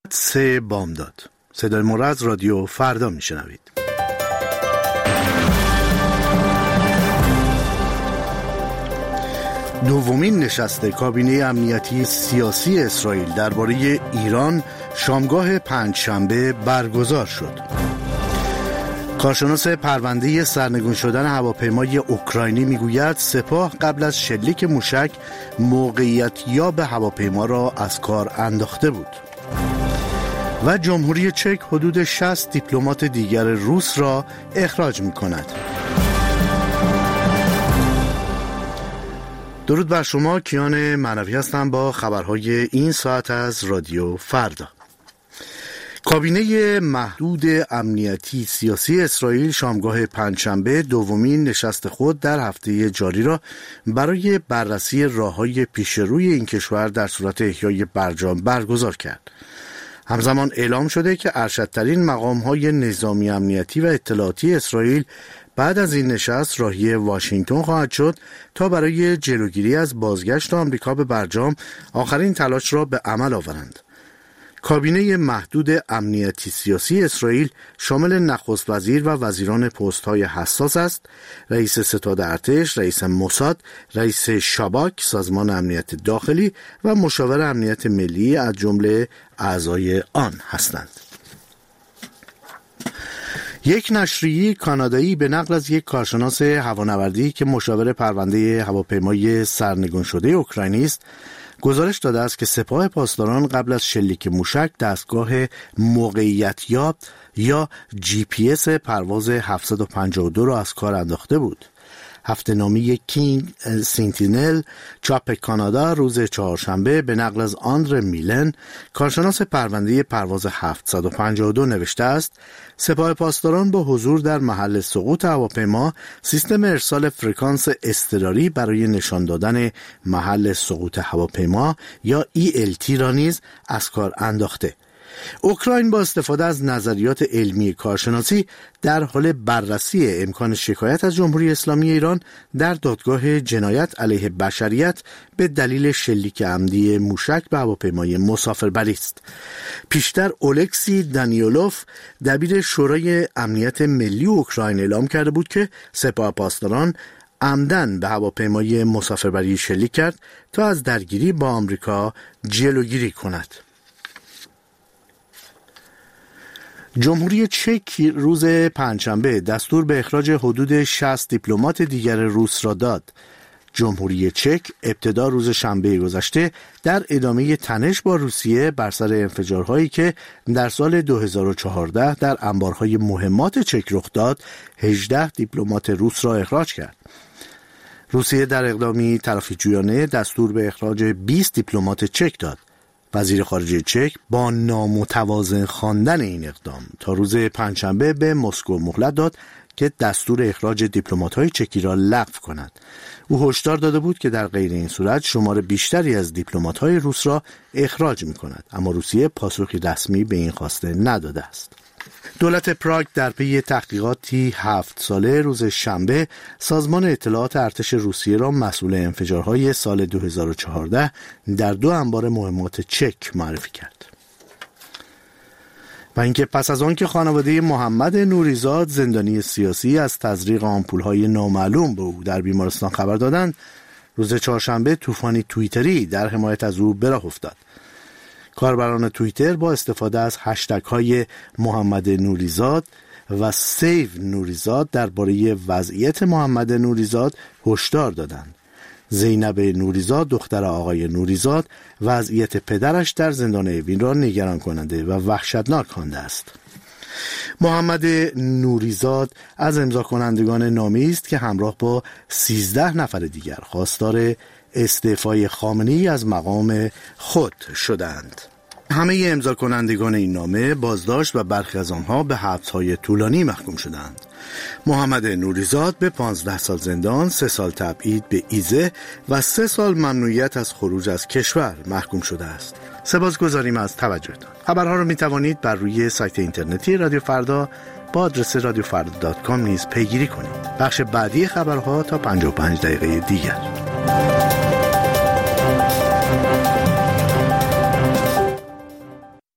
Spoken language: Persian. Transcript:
3 بامداد. صدای ما را از رادیو فردا میشنوید. دومین نشست کابینه امنیتی سیاسی اسرائیل درباره ایران شامگاه پنجشنبه برگزار شد. کارشناس پرونده سرنگون شدن هواپیمای اوکراینی میگوید سپاه قبل از شلیک موشک موقعیتیاب هواپیما را از کار انداخته بود. و جمهوری چک حدود 60 دیپلمات دیگر روس را اخراج می‌کند. درود بر شما، کیان معنوی هستم با خبرهای این ساعت از رادیو فردا. کابینه محدود امنیتی سیاسی اسرائیل شامگاه پنجشنبه دومین نشست خود در هفته جاری را برای بررسی راه‌های پیشروی این کشور در صورت احیای برجام برگزار کرد. همزمان اعلام شده که ارشدترین مقام‌های نظامی امنیتی و اطلاعاتی اسرائیل بعد از این نشست راهی واشنگتن خواهد شد تا برای جلوگیری از بازگشت آمریکا به برجام آخرین تلاش را به عمل آورند. کابینه محدود امنیتی سیاسی اسرائیل شامل نخست وزیر و وزیران پست‌های حساس است: رئیس ستاد ارتش، رئیس موساد، رئیس شاباک، سازمان امنیت داخلی و مشاور امنیت ملی از جمله اعضای آن هستند. یک نشریه کانادایی به نقل از یک کارشناس هوانوردی که مشاور پرونده هواپیمای سرنگون شده اوکراینی است گزارش داده است که سپاه پاسداران قبل از شلیک موشک دستگاه موقعیتیاب یا GPS پرواز 752 را از کار انداخته بود. هفته‌نامه کینگ سنتینل چاپ کانادا روز چهارشنبه به نقل از آندره میلن کارشناس پرونده پرواز 752 نوشته است: سپاه پاسداران با حضور در محل سقوط هواپیما سیستم ارسال فرکانس اضطراری برای نشان دادن محل سقوط هواپیما یا ELT را نیز از کار انداخته. اوکراین با استفاده از نظریات علمی کارشناسی در حال بررسی امکان شکایت از جمهوری اسلامی ایران در دادگاه جنایت علیه بشریت به دلیل شلیک عمدی موشک به هواپیمای مسافربری است. پیشتر اولکسی دانیولوف دبیر شورای امنیت ملی اوکراین اعلام کرده بود که سپاه پاسداران عمدن به هواپیمای مسافربری شلیک کرد تا از درگیری با آمریکا جلوگیری کند. جمهوری چک روز پنجشنبه دستور به اخراج حدود 60 دیپلمات دیگر روس را داد. جمهوری چک ابتدا روز شنبه گذشته در ادامه تنش با روسیه بر سر انفجارهایی که در سال 2014 در انبارهای مهمات چک رخ داد 18 دیپلمات روس را اخراج کرد. روسیه در اقدامی تلافی‌جویانه دستور به اخراج 20 دیپلمات چک داد. وزیر خارجه چک با نامتوازن خواندن این اقدام تا روز پنجشنبه به مسکو مهلت داد که دستور اخراج دیپلمات‌های چکی را لغو کند. او هشدار داده بود که در غیر این صورت شمار بیشتری از دیپلمات‌های روس را اخراج می‌کند، اما روسیه پاسخی رسمی به این خواسته نداده است. دولت پراگ در پی تحقیقاتی 7 ساله روز شنبه سازمان اطلاعات ارتش روسیه را مسئول انفجارهای سال 2014 در 2 انبار مهمات چک معرفی کرد. و اینکه پس از آن که خانواده محمد نوریزاد زندانی سیاسی از تزریق آمپول‌های نامعلوم به او در بیمارستان خبر دادند، روز چهارشنبه طوفانی توییتری در حمایت از او به راه افتاد. کاربران توییتر با استفاده از هشتگ‌های محمد نوریزاد و سیو نوریزاد درباره وضعیت محمد نوریزاد هشدار دادند. زینب نوریزاد دختر آقای نوریزاد وضعیت پدرش در زندان اوین را نگران کننده و وحشتناک خوانده است. محمد نوریزاد از امضا کنندگان نامه‌ای است که همراه با 13 نفر دیگر خواستار استعفای خامنه‌ای از مقام خود شدند. همه امضا کنندگان این نامه بازداشت و برخی از آنها به حبس‌های طولانی محکوم شدند. محمد نوریزاد به 15 سال زندان، 3 سال تبعید به ایزه و 3 سال ممنوعیت از خروج از کشور محکوم شده است. سپاسگزاریم از توجهتان. خبرها را می توانید بر روی سایت اینترنتی رادیو فردا با آدرس radiofarda.com نیز پیگیری کنید. بخش بعدی خبرها تا 55 دقیقه دیگر.